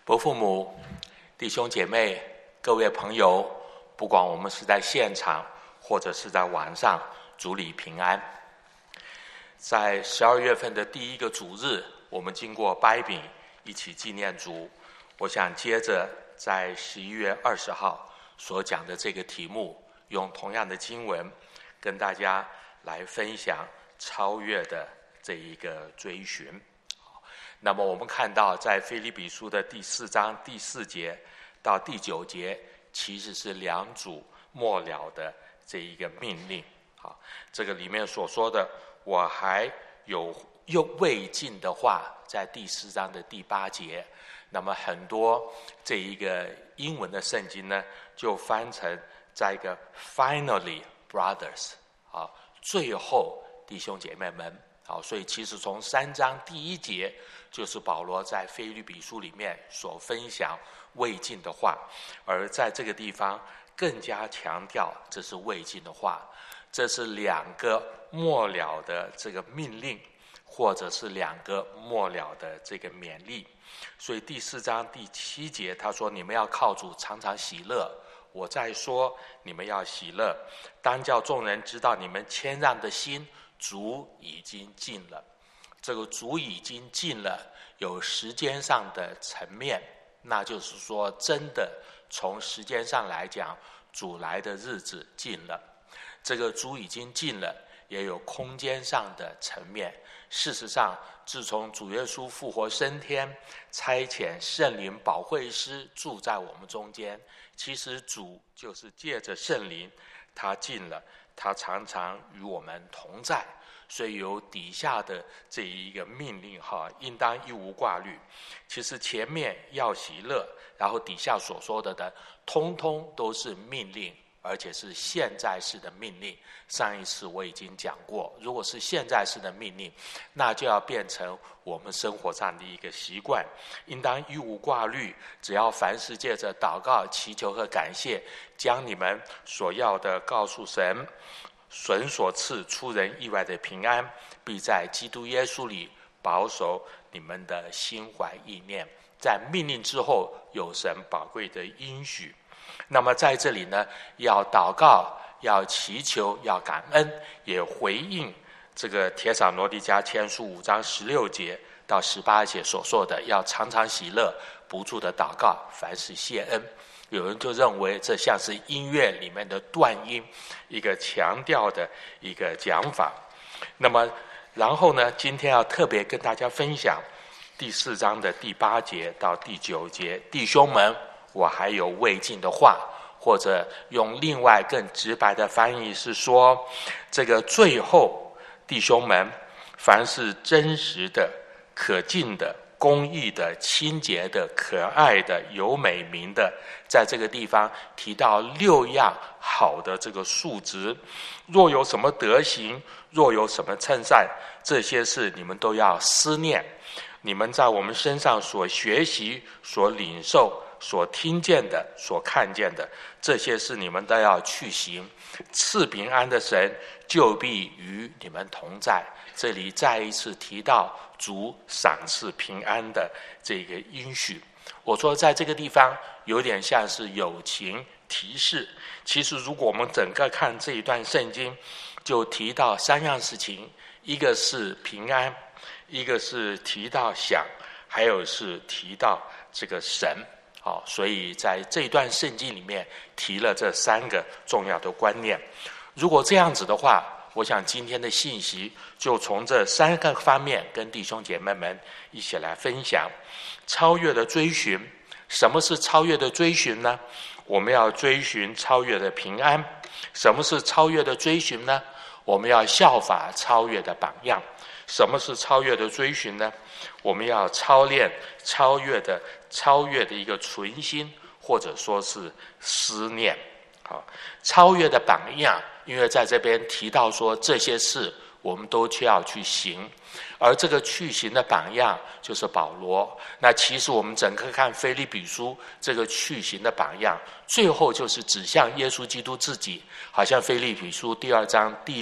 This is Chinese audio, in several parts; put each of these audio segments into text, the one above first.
伯父母、弟兄姐妹、各位朋友，不管我们是在现场或者是在网上，主里平安。在12月份的第一个主日，我们经过掰饼一起纪念主。我想接着在11月20号所讲的这个题目，用同样的经文跟大家来分享超越的这一个追寻。那么我们看到在腓立比书的第4章第4节到第9节，其实是两主末了的这一个命令。好，这个里面所说的我还有未尽的话，在第4章的第8节。那么很多这一个英文的圣经呢，就翻成在一个 finally brothers， 好，最后弟兄姐妹们。好，所以其实从3章第1节就是保罗在腓立比书里面所分享未尽的话，而在这个地方更加强调这是未尽的话，这是2个末了的这个命令，或者是2个末了的这个勉励。所以第4章第7节他说，你们要靠主常常喜乐，我再说你们要喜乐，当叫众人知道你们谦让的心主已经尽了。这个主已经尽了有时间上的层面，那就是说真的从时间上来讲，主来的日子近了。这个主已经尽了也有空间上的层面。事实上自从主耶稣复活升天，差遣圣灵保惠师住在我们中间，其实主就是借着圣灵他尽了，他常常与我们同在。所以有底下的这一个命令应当一无挂虑。其实前面要喜乐，然后底下所说的通通都是命令，而且是现在式的命令。上一次我已经讲过，如果是现在式的命令，那就要变成我们生活上的一个习惯，应当一无挂虑，只要凡事借着祷告、祈求和感谢，将你们所要的告诉神，神所赐出人意外的平安，必在基督耶稣里保守你们的心怀意念。在命令之后有神宝贵的应许。那么在这里呢，要祷告，要祈求，要感恩，也回应这个帖撒罗尼迦前书5章16节到18节所说的，要常常喜乐，不住的祷告，凡事谢恩。有人就认为这像是音乐里面的断音，一个强调的一个讲法。那么然后呢，今天要特别跟大家分享第4章的第8节到第9节，弟兄们，我还有未尽的话，或者用另外更直白的翻译是说，这个最后弟兄们，凡是真实的、可敬的、公义的、清洁的、可爱的、有美名的，在这个地方提到6样好的这个数值。若有什么德行，若有什么称赞，这些事你们都要思念。你们在我们身上所学习、所领受、所听见的、所看见的，这些事你们都要去行。赐平安的神就必与你们同在。这里再一次提到主赏赐平安的这个应许。我说在这个地方有点像是友情提示。其实如果我们整个看这一段圣经，就提到3样事情，一个是平安，一个是提到想，还有是提到这个神。好，所以在这一段圣经里面提了这3个重要的观念。如果这样子的话，我想今天的信息就从这3个方面跟弟兄姐妹们一起来分享。超越的追寻，什么是超越的追寻呢？我们要追寻超越的平安。什么是超越的追寻呢？我们要效法超越的榜样。什么是超越的追寻呢？我们要操练超越的一个存心，或者说是思念。好，超越的榜样，因为在这边提到说这些事我们都需要去行，而这个去行的榜样就是保罗。那其实我们整个看腓立比书，这个去行的榜样最后就是指向耶稣基督自己，好像腓立比书第2章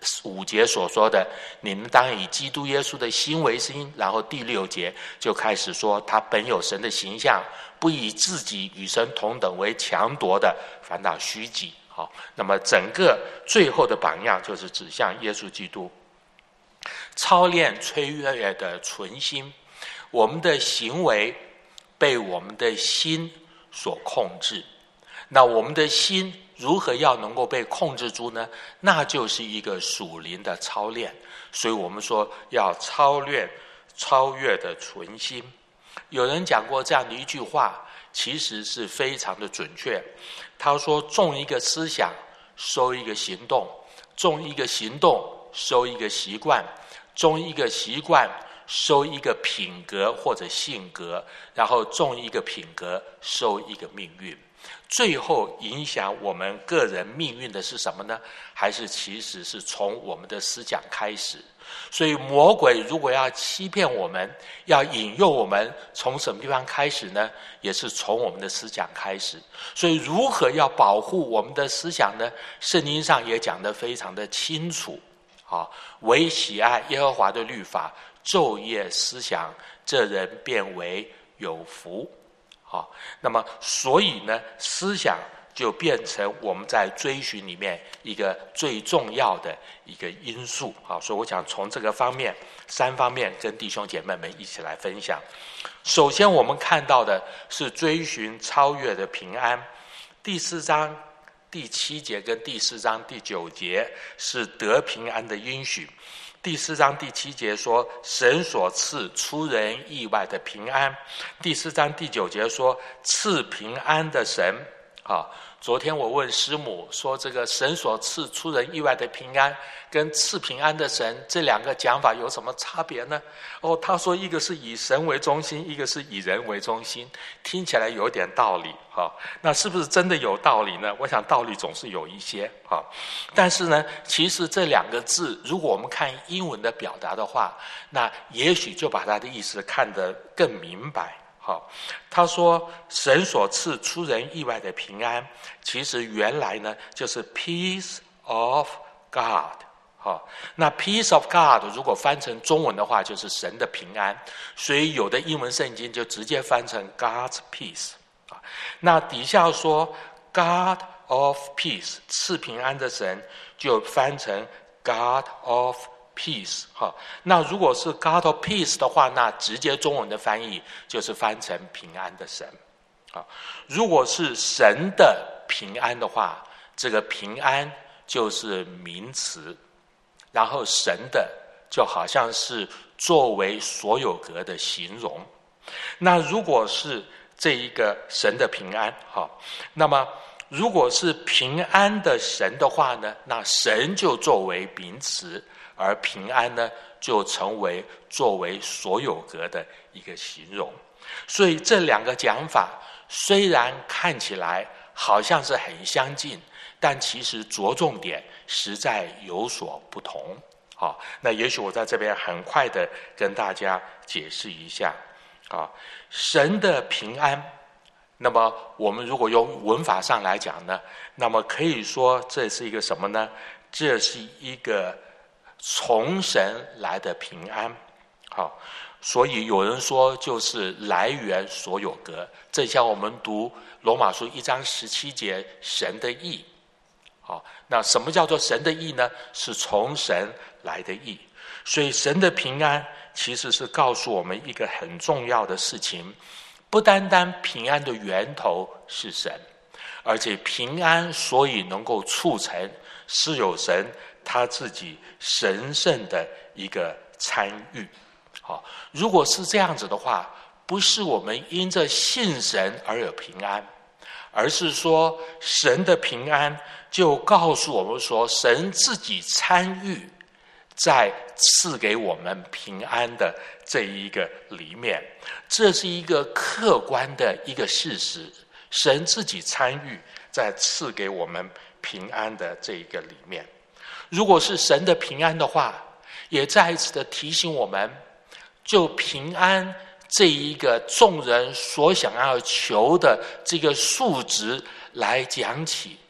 5节所说的，你们当以基督耶稣的心为心，然后第6节就开始说，他本有神的形象，不以自己与神同等为强夺的，反倒虚己。好，那么整个最后的榜样就是指向耶稣基督。操练吹乐的存心，我们的行为被我们的心所控制。那我们的心如何要能够被控制住呢？那就是一个属灵的操练。所以我们说要操练超越的存心。有人讲过这样的一句话，其实是非常的准确。他说，种一个思想，收一个行动；种一个行动，收一个习惯；种一个习惯，收一个品格或者性格；然后种一个品格，收一个命运。最后影响我们个人命运的是什么呢？还是其实是从我们的思想开始。所以魔鬼如果要欺骗我们，要引诱我们，从什么地方开始呢？也是从我们的思想开始。所以如何要保护我们的思想呢？圣经上也讲得非常的清楚。唯喜爱耶和华的律法，昼夜思想，这人便为有福。好，那么所以呢，思想就变成我们在追寻里面一个最重要的一个因素。好，所以我想从这个方面3方面跟弟兄姐妹们一起来分享。首先我们看到的是追寻超越的平安。第4章第7节跟第4章第9节是得平安的应许。第4章第7节说，神所赐出人意外的平安。第4章第9节说，赐平安的神。昨天我问师母说，这个神所赐出人意外的平安跟赐平安的神这2个讲法有什么差别呢？他说一个是以神为中心，一个是以人为中心，听起来有点道理。那是不是真的有道理呢？我想道理总是有一些。但是呢，其实这2个字如果我们看英文的表达的话，那也许就把它的意思看得更明白。他说神所赐出人意外的平安，其实原来呢就是 peace of God。那 peace of God 如果翻成中文的话就是神的平安，所以有的英文圣经就直接翻成 God's peace。那底下说 God of peace， 赐平安的神就翻成 God of peace。那如果是 God of peace 的话，那直接中文的翻译就是翻成平安的神。如果是神的平安的话，这个平安就是名词，然后神的就好像是作为所有格的形容。那如果是这一个神的平安，那么如果是平安的神的话呢，那神就作为名词，而平安呢就成为作为所有格的一个形容。所以这2个讲法虽然看起来好像是很相近，但其实着重点实在有所不同。那也许我在这边很快的跟大家解释一下。神的平安，那么我们如果用文法上来讲呢，那么可以说这是一个什么呢？这是一个从神来的平安。所以有人说就是来源所有格，正像我们读罗马书1章17节神的义。那什么叫做神的义呢？是从神来的义。所以神的平安其实是告诉我们一个很重要的事情，不单单平安的源头是神，而且平安所以能够促成，是有神他自己神圣的一个参与。如果是这样子的话，不是我们因着信神而有平安，而是说神的平安就告诉我们说，神自己参与在赐给我们平安的这一个里面，这是一个客观的一个事实，神自己参与在赐给我们平安的这一个里面。如果是神的平安的话，也再一次的提醒我们，就平安这一个众人所想要求的这个数值来讲起，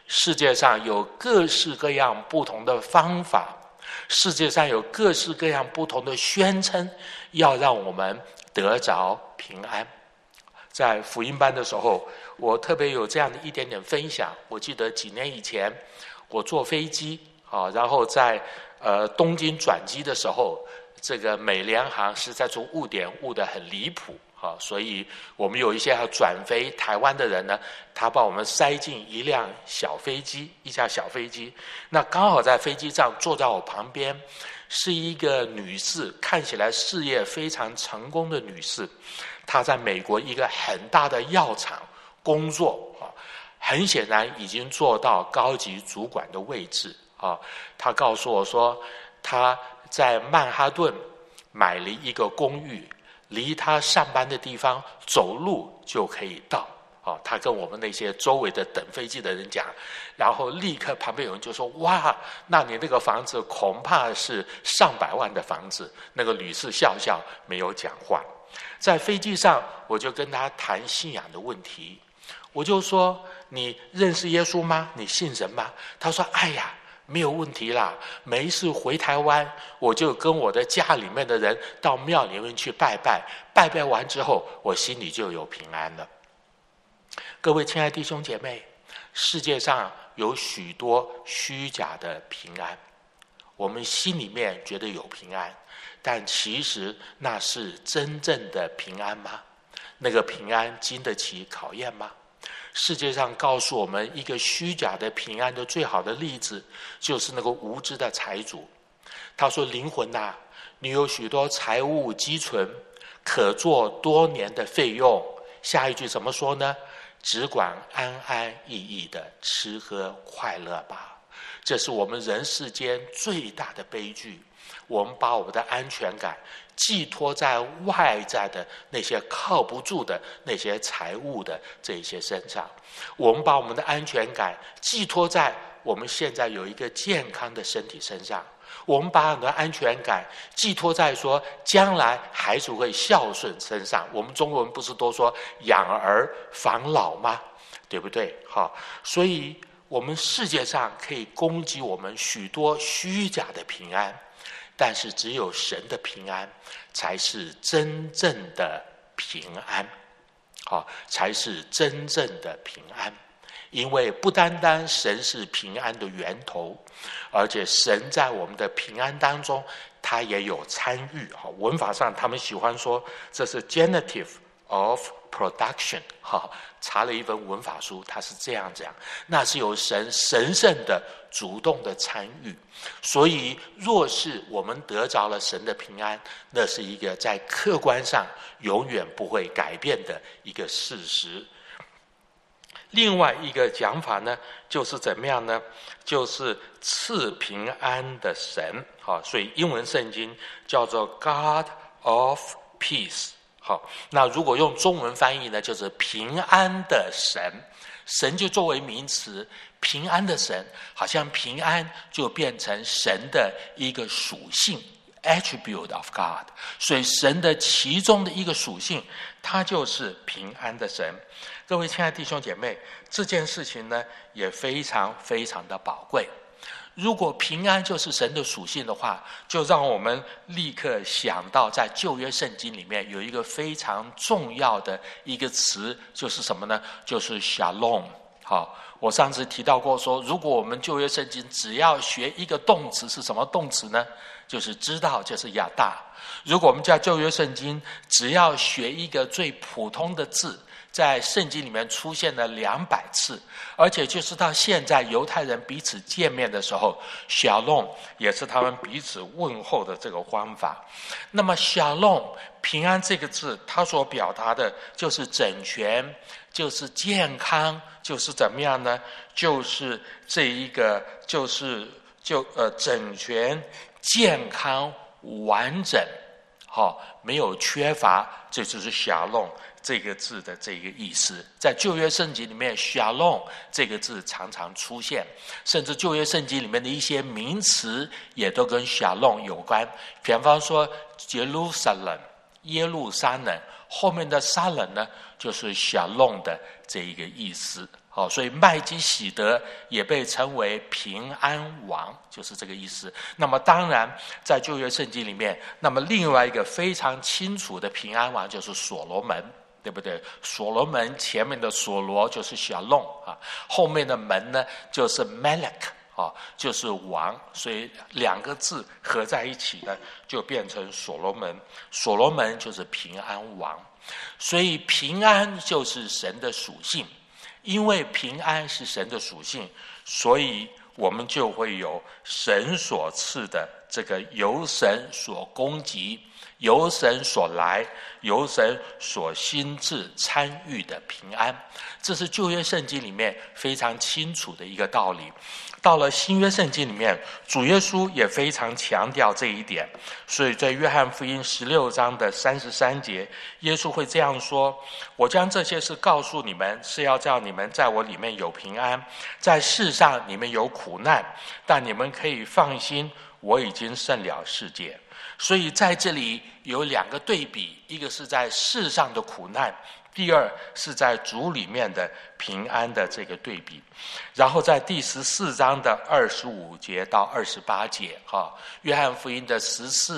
世界上有各式各样不同的方法，世界上有各式各样不同的宣称，要让我们得着平安。在福音班的时候，我特别有这样的一点点分享。我记得几年以前，我坐飞机然后在东京转机的时候，这个美联航实在是误点误得很离谱所以我们有一些要转飞台湾的人呢，他把我们塞进一架小飞机。那刚好在飞机上坐在我旁边是一个女士，看起来事业非常成功的女士，她在美国一个很大的药厂工作很显然已经做到高级主管的位置她告诉我说，她在曼哈顿买了一个公寓，离他上班的地方走路就可以到他跟我们那些周围的等飞机的人讲，然后立刻旁边有人就说，哇，那你那个房子恐怕是上百万的房子。那个女士笑笑没有讲话。在飞机上我就跟他谈信仰的问题，我就说，你认识耶稣吗？你信神吗？他说，哎呀，没有问题啦，每一次回台湾，我就跟我的家里面的人到庙里面去拜拜，拜拜完之后，我心里就有平安了。各位亲爱的弟兄姐妹，世界上有许多虚假的平安，我们心里面觉得有平安，但其实那是真正的平安吗？那个平安经得起考验吗？世界上告诉我们一个虚假的平安的最好的例子，就是那个无知的财主。他说，灵魂啊，你有许多财物积存，可做多年的费用。下一句怎么说呢？只管安安逸逸的吃喝快乐吧。这是我们人世间最大的悲剧。我们把我们的安全感寄托在外在的那些靠不住的那些财物的这些身上，我们把我们的安全感寄托在我们现在有一个健康的身体身上，我们把我们的安全感寄托在说将来孩子会孝顺身上。我们中国人不是都说养儿防老吗？对不对？所以我们世界上可以供给我们许多虚假的平安，但是只有神的平安才是真正的平安才是真正的平安。因为不单单神是平安的源头，而且神在我们的平安当中他也有参与文法上他们喜欢说这是 genitive of production 查了一本文法书，他是这样讲，那是由神神圣的主动的参与。所以若是我们得着了神的平安，那是一个在客观上永远不会改变的一个事实。另外一个讲法呢，就是怎么样呢？就是赐平安的神所以英文圣经叫做 God of Peace。那如果用中文翻译呢，就是平安的神。神就作为名词，平安的神，好像平安就变成神的一个属性 attribute of God。 所以神的其中的一个属性，它就是平安的神。各位亲爱的弟兄姐妹，这件事情呢也非常非常的宝贵。如果平安就是神的属性的话，就让我们立刻想到在旧约圣经里面有一个非常重要的一个词，就是什么呢？就是 Shalom。 我上次提到过说，如果我们旧约圣经只要学一个动词，是什么动词呢？就是知道，就是亚大。如果我们在旧约圣经只要学一个最普通的字，在圣经里面出现了200次，而且就是到现在犹太人彼此见面的时候， Shalom 也是他们彼此问候的这个方法。那么 Shalom 平安这个字，它所表达的就是整全，就是健康，就是怎么样呢？就是这一个整全健康完整没有缺乏，这就是 Shalom这个字的这个意思。在旧约圣经里面 Shalom 这个字常常出现，甚至旧约圣经里面的一些名词也都跟 Shalom 有关。比方说 Jerusalem 耶路撒冷， 后面的沙冷呢，就是 shalom 的这一个意思。所以麦基洗德也被称为平安王，就是这个意思。那么当然在旧约圣经里面，那么另外一个非常清楚的平安王就是所罗门，对不对？所罗门前面的所罗就是 shalom 后面的门呢就是 melech就是王，所以两个字合在一起呢就变成所罗门。所罗门就是平安王，所以平安就是神的属性。因为平安是神的属性，所以我们就会有神所赐的这个由神所供给、由神所来、由神所心智参与的平安。这是旧约圣经里面非常清楚的一个道理。到了新约圣经里面，主耶稣也非常强调这一点，所以在约翰福音16章的33节，耶稣会这样说：我将这些事告诉你们，是要叫你们在我里面有平安，在世上你们有苦难，但你们可以放心，我已经胜了世界。所以在这里有两个对比，一个是在世上的苦难，第二是在主里面的平安的这个对比。然后在第14章的25节到28节约翰福音的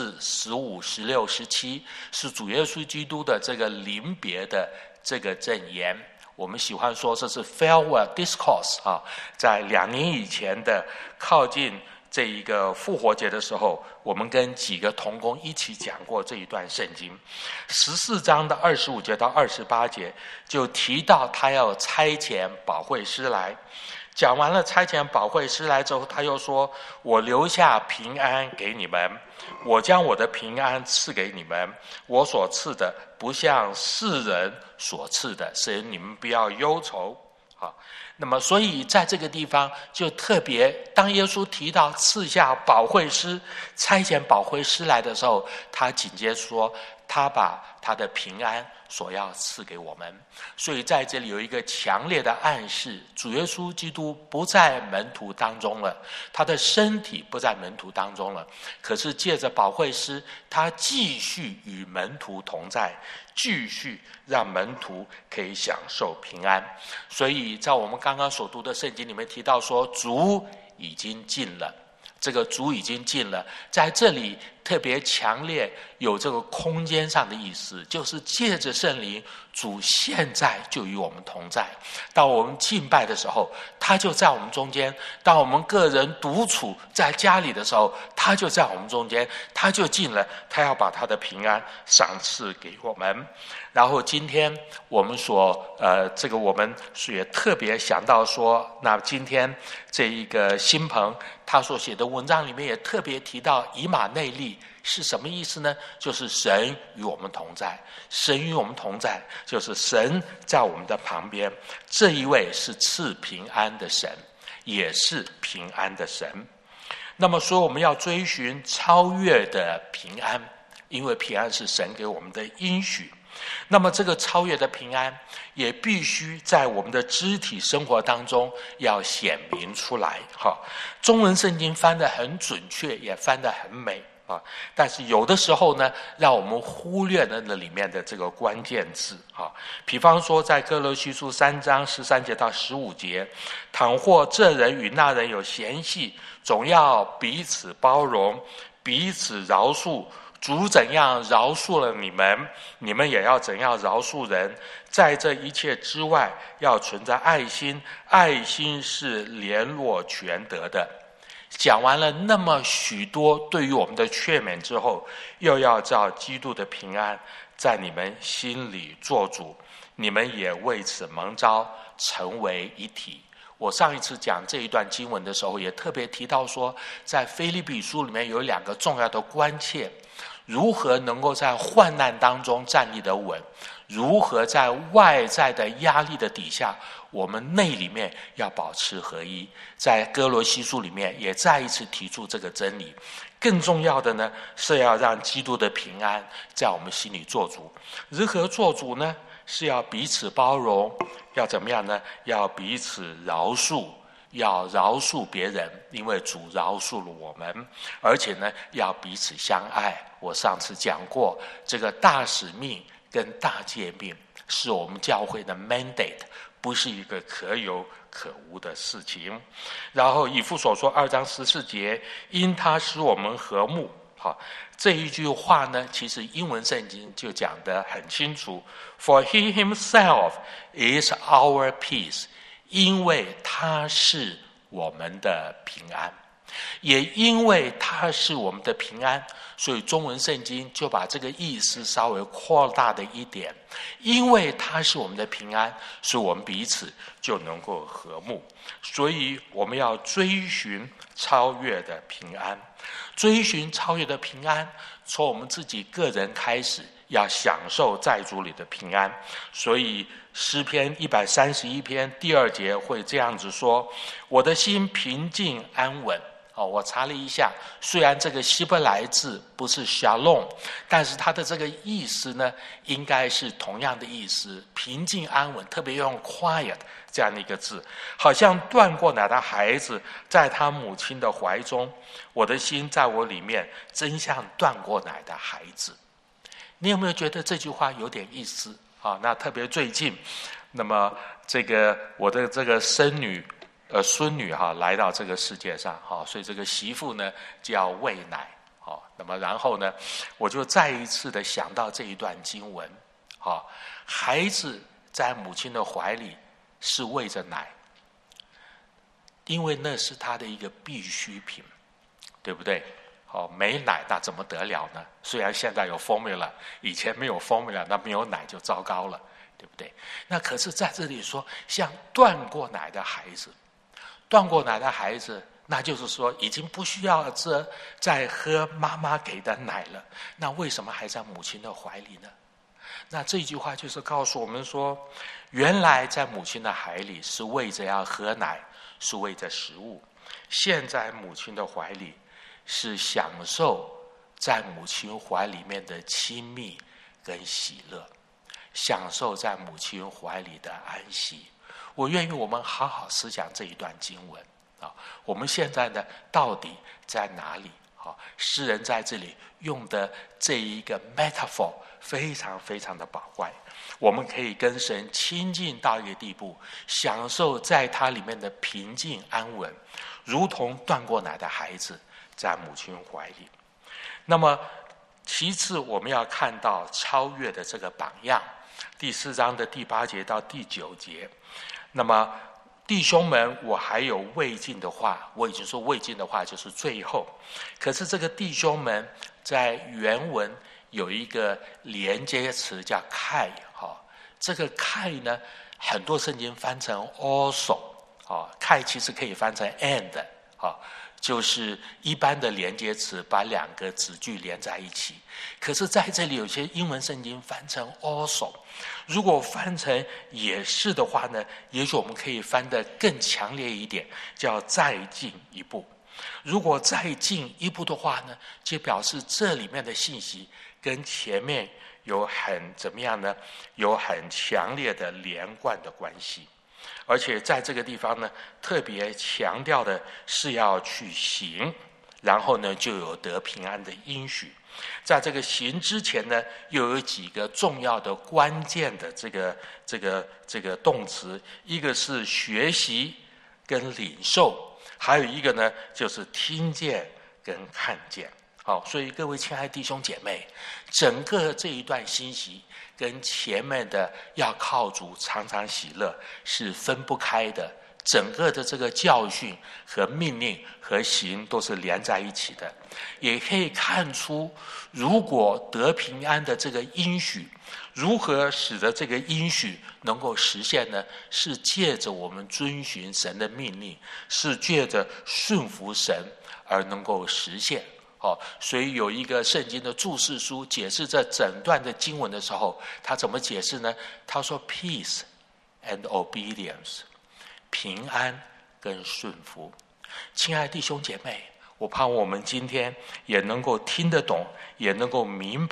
14、15、16、17是主耶稣基督的这个临别的这个证言。我们喜欢说这是 farewell discourse 在2年以前的靠近这一个复活节的时候，我们跟几个同工一起讲过这一段圣经。14章的25节到28节就提到他要差遣保惠师来。讲完了差遣保惠师来之后，他又说：我留下平安给你们，我将我的平安赐给你们，我所赐的不像世人所赐的，所以你们不要忧愁。那么所以在这个地方就特别，当耶稣提到赐下保惠师、差遣保惠师来的时候，他紧接着说他把他的平安所要赐给我们。所以在这里有一个强烈的暗示，主耶稣基督不在门徒当中了，他的身体不在门徒当中了，可是借着保惠师，他继续与门徒同在，继续让门徒可以享受平安。所以在我们刚刚所读的圣经里面提到说，主已经近了，这个主已经近了，在这里特别强烈有这个空间上的意思，就是借着圣灵，主现在就与我们同在。当我们敬拜的时候，他就在我们中间；当我们个人独处在家里的时候，他就在我们中间，他就近了，他要把他的平安赏赐给我们。然后今天我们这个我们也特别想到说，那今天这一个新朋他所写的文章里面也特别提到以马内利是什么意思呢？就是神与我们同在，神与我们同在，就是神在我们的旁边，这一位是赐平安的神，也是平安的神。那么说我们要追寻超越的平安，因为平安是神给我们的应许。那么这个超越的平安也必须在我们的肢体生活当中要显明出来。中文圣经翻得很准确，也翻得很美，但是有的时候呢，让我们忽略了那里面的这个关键字。比方说在哥罗西书3章13节到15节，倘或这人与那人有嫌隙，总要彼此包容，彼此饶恕。主怎样饶恕了你们，你们也要怎样饶恕人。在这一切之外，要存在爱心，爱心是联络全德的。讲完了那么许多对于我们的劝勉之后，又要照基督的平安在你们心里做主，你们也为此蒙召成为一体。我上一次讲这一段经文的时候，也特别提到说，在腓立比书里面有2个重要的关切，如何能够在患难当中站立得稳，如何在外在的压力的底下，我们内里面要保持合一。在哥罗西书里面也再一次提出这个真理。更重要的呢，是要让基督的平安在我们心里做主。如何做主呢？是要彼此包容，要怎么样呢？要彼此饶恕，要饶恕别人，因为主饶恕了我们。而且呢，要彼此相爱。我上次讲过，这个大使命跟大诫命是我们教会的 mandate， 不是一个可有可无的事情。然后以弗所说2章14节，因他使我们和睦。好，这一句话呢，其实英文圣经就讲得很清楚 ，For he himself is our peace， 因为他是我们的平安。也因为他是我们的平安，所以中文圣经就把这个意思稍微扩大的一点，因为他是我们的平安，所以我们彼此就能够和睦。所以我们要追寻超越的平安，追寻超越的平安，从我们自己个人开始，要享受在主里的平安。所以诗篇131篇第2节会这样子说，我的心平静安稳。我查了一下，虽然这个希伯来字不是 shalom， 但是它的这个意思呢，应该是同样的意思，平静安稳，特别用 quiet 这样的一个字，好像断过奶的孩子在他母亲的怀中，我的心在我里面，真像断过奶的孩子。你有没有觉得这句话有点意思？那特别最近，那么这个我的这个孙女来到这个世界上，所以这个媳妇呢就要喂奶，那么然后呢，我就再一次的想到这一段经文，孩子在母亲的怀里是喂着奶，因为那是他的一个必需品，对不对？没奶那怎么得了呢？虽然现在有 formula， 以前没有 formula， 那没有奶就糟糕了，对不对？那可是在这里说，像断过奶的孩子，断过奶的孩子，那就是说已经不需要再喝妈妈给的奶了，那为什么还在母亲的怀里呢？那这句话就是告诉我们说，原来在母亲的怀里是为着要喝奶，是为着食物，现在母亲的怀里是享受在母亲怀里面的亲密跟喜乐，享受在母亲怀里的安息。我愿意我们好好思想这一段经文我们现在呢到底在哪里？诗人在这里用的这一个 metaphor 非常非常的宝贵，我们可以跟神亲近到一个地步，享受在他里面的平静安稳，如同断过奶的孩子在母亲怀里。那么其次我们要看到超越的这个榜样，第4章的第8节到第9节。那么弟兄们，我还有未尽的话，我已经说未尽的话就是最后，可是这个弟兄们在原文有一个连接词叫 kai， 这个 kai 呢，很多圣经翻成 also， kai 其实可以翻成 and， 就是一般的连接词把2个子句连在一起，可是在这里有些英文圣经翻成 also， 如果翻成也是的话呢，也许我们可以翻得更强烈一点，叫再进一步。如果再进一步的话呢，就表示这里面的信息跟前面有怎么样呢？有很强烈的连贯的关系。而且在这个地方呢，特别强调的是要去行，然后呢就有得平安的应许。在这个行之前呢，又有几个重要的关键的这个动词，一个是学习跟领受，还有一个呢就是听见跟看见。所以各位亲爱的弟兄姐妹，整个这一段信息跟前面的要靠主常常喜乐是分不开的，整个的这个教训和命令和行都是连在一起的。也可以看出，如果得平安的这个应许，如何使得这个应许能够实现呢？是借着我们遵循神的命令，是借着顺服神而能够实现。所以有一个圣经的注释书解释这整段的经文的时候，他怎么解释呢？他说 peace and obedience， 平安跟顺服。亲爱的弟兄姐妹，我盼我们今天也能够听得懂，也能够明白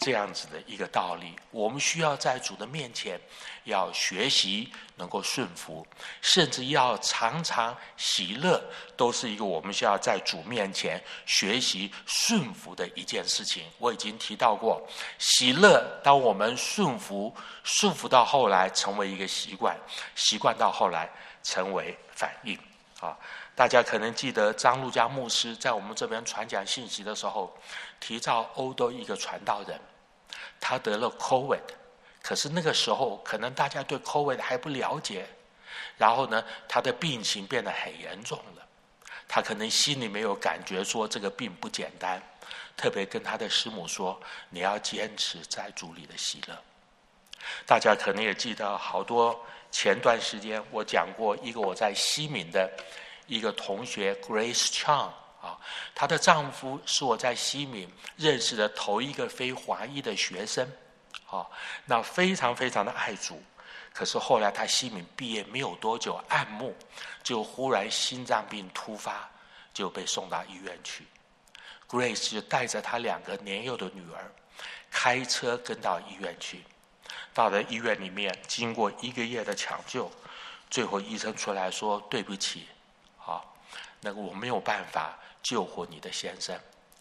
这样子的一个道理。我们需要在主的面前要学习能够顺服，甚至要常常喜乐，都是一个我们需要在主面前学习顺服的一件事情。我已经提到过，喜乐当我们顺服到后来成为一个习惯，习惯到后来成为反应。大家可能记得张路加牧师在我们这边传讲信息的时候，提到欧洲一个传道人，他得了 COVID， 可是那个时候可能大家对 COVID 还不了解，然后呢，他的病情变得很严重了，他可能心里没有感觉说这个病不简单，特别跟他的师母说，你要坚持在主里的喜乐。大家可能也记得好多前段时间我讲过一个我在西敏的一个同学 Grace Chang， 她的丈夫是我在西敏认识的头一个非华裔的学生，那非常非常的爱主，可是后来他西敏毕业没有多久，按牧就忽然心脏病突发，就被送到医院去。Grace 就带着她2个年幼的女儿开车跟到医院去，到了医院里面经过1个月的抢救，最后医生出来说，对不起，那个我没有办法救活你的先生。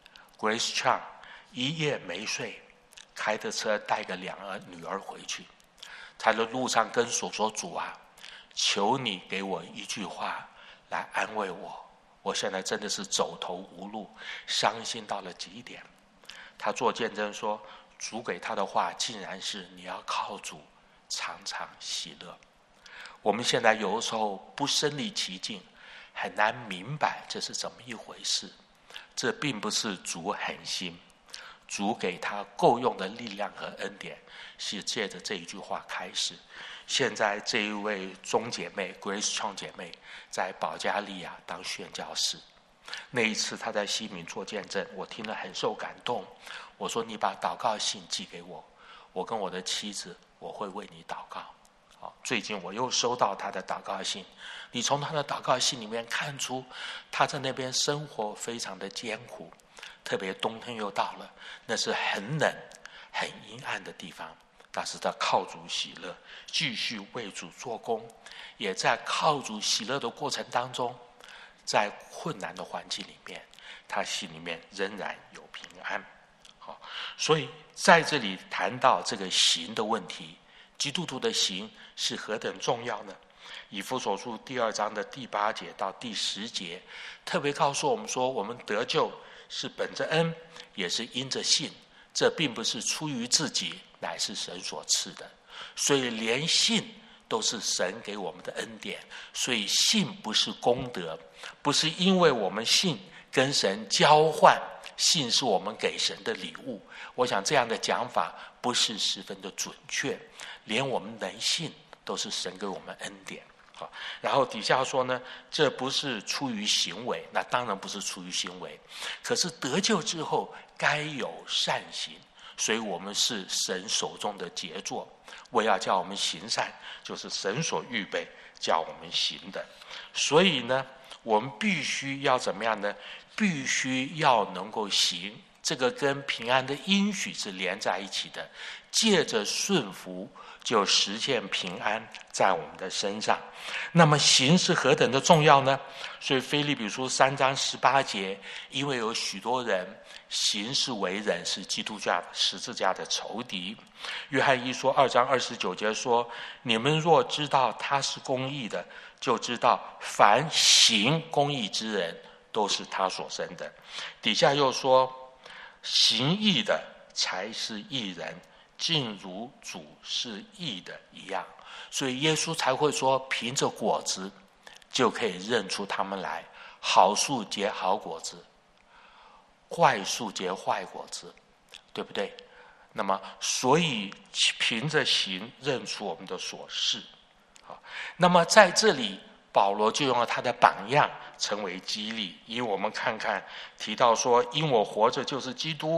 Grace Chang 1夜没睡，开着车带个2个女儿回去，他的路上跟主说，主啊，求你给我一句话来安慰我，我现在真的是走投无路，伤心到了极点。他做见证说，主给他的话竟然是你要靠主常常喜乐。我们现在有的时候不身临其境，很难明白这是怎么一回事。这并不是主狠心，主给他够用的力量和恩典是借着这一句话开始。现在这一位钟姐妹 Grace Chang 姐妹在保加利亚当宣教士，那一次她在西敏做见证，我听了很受感动。我说你把祷告信寄给我，我跟我的妻子我会为你祷告。最近我又收到她的祷告信，你从她的祷告信里面看出她在那边生活非常的艰苦，特别冬天又到了，那是很冷很阴暗的地方，但是她靠主喜乐，继续为主做工，也在靠主喜乐的过程当中，在困难的环境里面，他心里面仍然有平安。所以在这里谈到这个行的问题，基督徒的行是何等重要呢？以弗所书第2章的第8节到第10节，特别告诉我们说，我们得救是本着恩，也是因着信，这并不是出于自己，乃是神所赐的。所以连信都是神给我们的恩典，所以信不是功德，不是因为我们信跟神交换，信是我们给神的礼物。我想这样的讲法不是十分的准确，连我们能信都是神给我们恩典。然后底下说呢，这不是出于行为，那当然不是出于行为，可是得救之后该有善行，所以我们是神手中的杰作，为要叫我们行善，就是神所预备叫我们行的。所以呢，我们必须要怎么样呢？必须要能够行，这个跟平安的应许是连在一起的，借着顺服就实现平安在我们的身上。那么行是何等的重要呢？所以腓立比书3章18节，因为有许多人行事为人是基督教十字架的仇敌。约翰一书2章29节说，你们若知道他是公义的，就知道凡行公义之人都是他所生的。底下又说，行义的才是义人，尽如主是义的一样。所以耶稣才会说，凭着果子就可以认出他们来，好树结好果子，坏树结坏果子，对不对？那么所以凭着行认出我们的所是。那么在这里保罗就用了他的榜样成为激励，因为我们看看提到说，因我活着就是基督，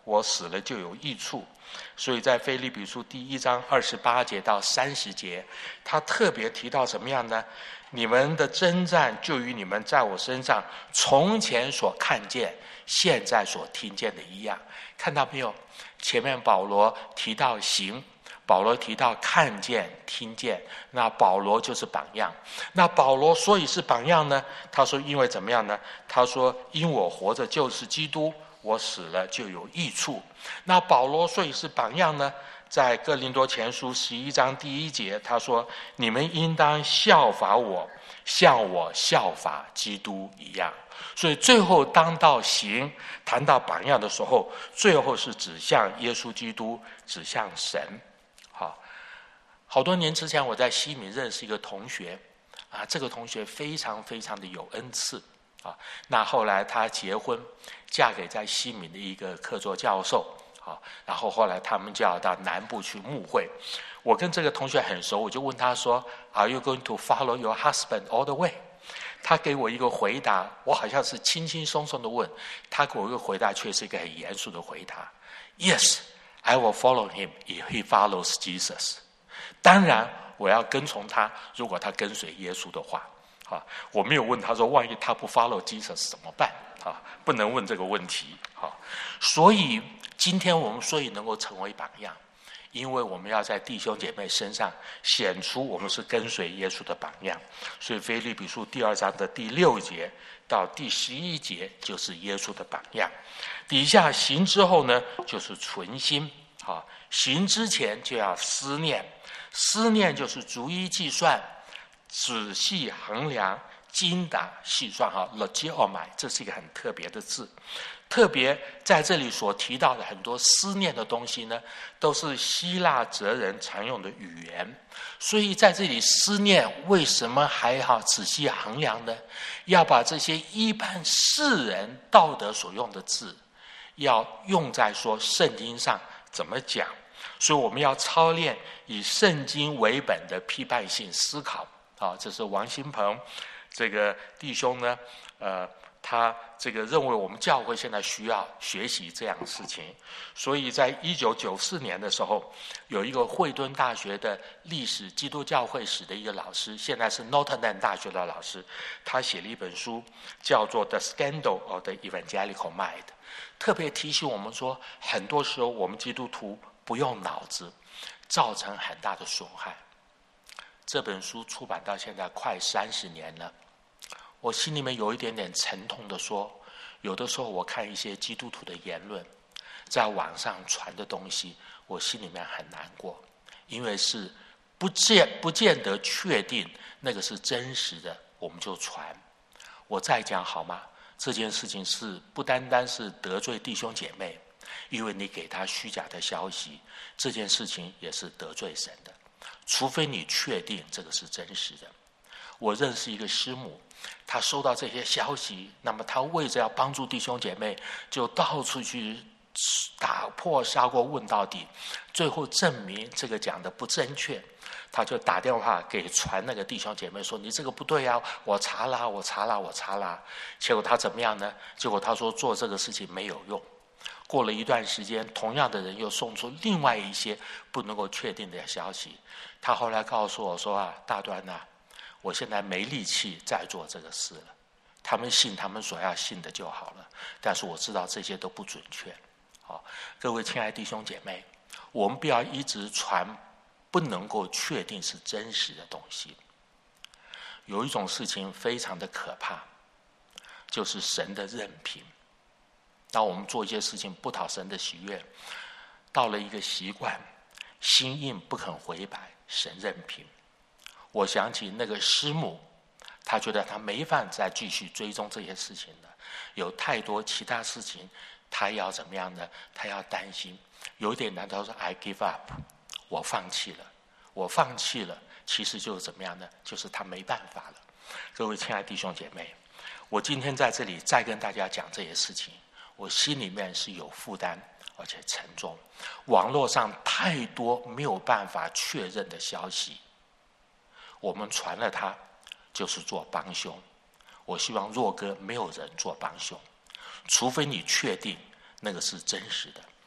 我死了就有益处。所以在腓立比书第1章28节到30节，他特别提到怎么样呢？你们的征战就与你们在我身上从前所看见现在所听见的一样。看到没有？前面保罗提到行，保罗提到看见听见，那保罗就是榜样。那保罗所以是榜样呢？他说因为怎么样呢？他说因我活着就是基督，我死了就有益处。那保罗所以是榜样呢？在哥林多前书11章第1节，他说你们应当效法我，像我效法基督一样。所以最后当到行，谈到榜样的时候，最后是指向耶稣基督，指向神。好多年之前我在西敏认识一个同学这个同学非常非常的有恩赐那后来他结婚，嫁给在西敏的一个客座教授然后后来他们就要到南部去牧会。我跟这个同学很熟，我就问他说 Are you going to follow your husband all the way？ 他给我一个回答，我好像是轻轻松松的问，他给我一个回答却是一个很严肃的回答。 Yes, I will follow him if he follows Jesus。 当然我要跟从他，如果他跟随耶稣的话我没有问他说万一他不 follow Jesus 怎么办不能问这个问题所以今天我们所以能够成为榜样，因为我们要在弟兄姐妹身上显出我们是跟随耶稣的榜样。所以腓立比书第2章的第6节到第11节就是耶稣的榜样。底下行之后呢，就是存心行之前就要思念，思念就是逐一计算，仔细衡量，精打细算logomai， 这是一个很特别的字。特别在这里所提到的很多思念的东西呢，都是希腊哲人常用的语言。所以在这里思念为什么还要仔细衡量呢？要把这些一般世人道德所用的字要用在说圣经上怎么讲。所以我们要操练以圣经为本的批判性思考这是王新鹏这个弟兄呢他这个认为我们教会现在需要学习这样的事情。所以在1994年的时候，有一个惠敦大学的历史基督教会史的一个老师，现在是 Notre Dame 大学的老师，他写了一本书叫做 The Scandal of the Evangelical Mind， 特别提醒我们说，很多时候我们基督徒不用脑子，造成很大的损害。这本书出版到现在快30年了，我心里面有一点点沉痛的说，有的时候我看一些基督徒的言论，在网上传的东西，我心里面很难过，因为是不见得确定那个是真实的，我们就传。我再讲好吗？这件事情是不单单是得罪弟兄姐妹，因为你给他虚假的消息，这件事情也是得罪神的，除非你确定这个是真实的。我认识一个师母，他收到这些消息，那么他为着要帮助弟兄姐妹，就到处去打破砂锅问到底，最后证明这个讲的不正确，他就打电话给传那个弟兄姐妹说，你这个不对啊，我查啦。结果他怎么样呢？结果他说做这个事情没有用。过了一段时间，同样的人又送出另外一些不能够确定的消息。他后来告诉我说大端我现在没力气再做这个事了，他们信他们所要信的就好了，但是我知道这些都不准确。各位亲爱的弟兄姐妹，我们不要一直传不能够确定是真实的东西。有一种事情非常的可怕，就是神的任凭。当我们做一些事情不讨神的喜悦，到了一个习惯，心硬不肯回摆，神任凭。我想起那个师母，他觉得他没法再继续追踪这些事情了，有太多其他事情他要怎么样呢？他要担心，有点难，他说 I give up， 我放弃了，其实就是怎么样呢？就是他没办法了。各位亲爱的弟兄姐妹，我今天在这里再跟大家讲这些事情，我心里面是有负担而且沉重。网络上太多没有办法确认的消息，我们传了它就是做帮凶。我希望若哥没有人做帮凶，除非你确定那个是真实的。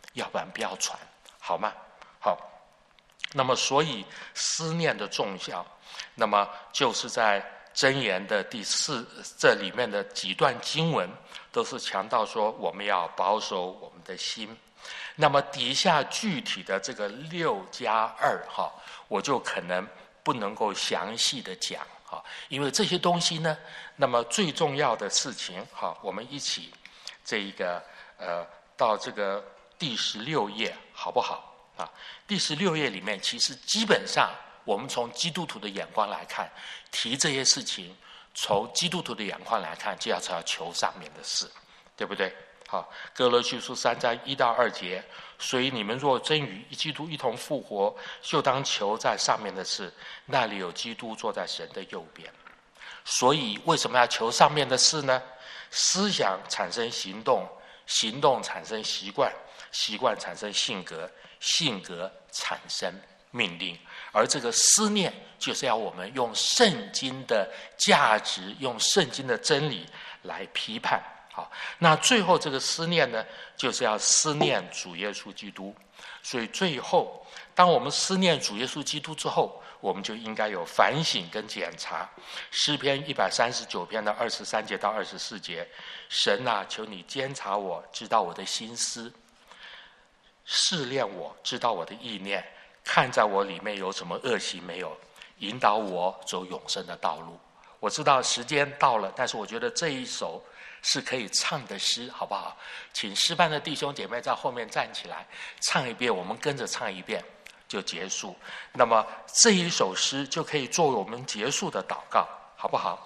要不然不要传，好吗？好，那么所以思念的重效，那么就是在箴言的第4这里面的几段经文，都是强调说我们要保守我们的心。那么底下具体的这个6+2我就可能不能够详细的讲因为这些东西呢，那么最重要的事情我们一起这一个到这个第16页好不好第16页里面，其实基本上我们从基督徒的眼光来看，提这些事情，从基督徒的眼光来看，就要求上面的事，对不对？好，哥罗西书3章1到2节，所以你们若真与基督一同复活，就当求在上面的事，那里有基督坐在神的右边。所以为什么要求上面的事呢？思想产生行动，行动产生习惯，习惯产生性格，性格产生命令。而这个思念就是要我们用圣经的价值，用圣经的真理来批判。好，那最后这个思念呢，就是要思念主耶稣基督。所以最后当我们思念主耶稣基督之后，我们就应该有反省跟检查。诗篇139篇的23节到24节，神啊，求你监察我，知道我的心思，试炼我，知道我的意念，看在我里面有什么恶行没有，引导我走永生的道路。我知道时间到了，但是我觉得这一首是可以唱的诗，好不好？请诗班的弟兄姐妹在后面站起来唱一遍，我们跟着唱一遍就结束。那么这一首诗就可以作为我们结束的祷告，好不好？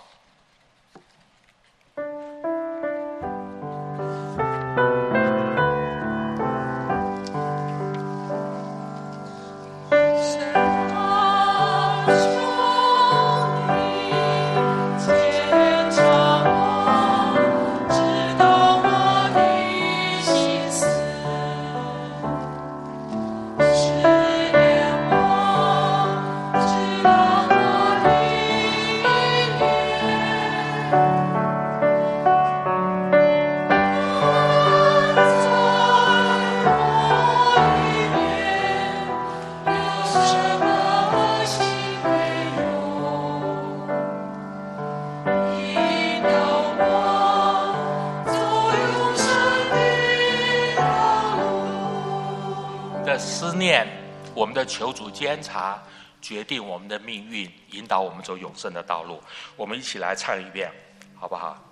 我们的求主监察，决定我们的命运，引导我们走永生的道路。我们一起来唱一遍，好不好？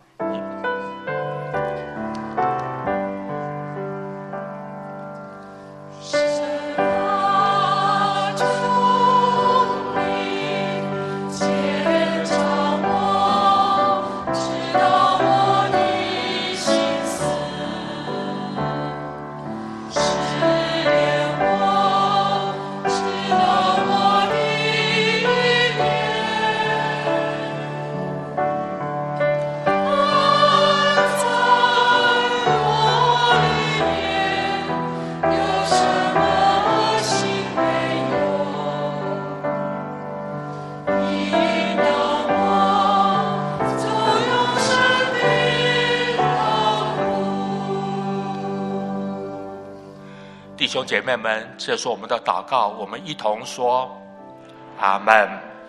弟兄姐妹们，这是我们的祷告，我们一同说阿们。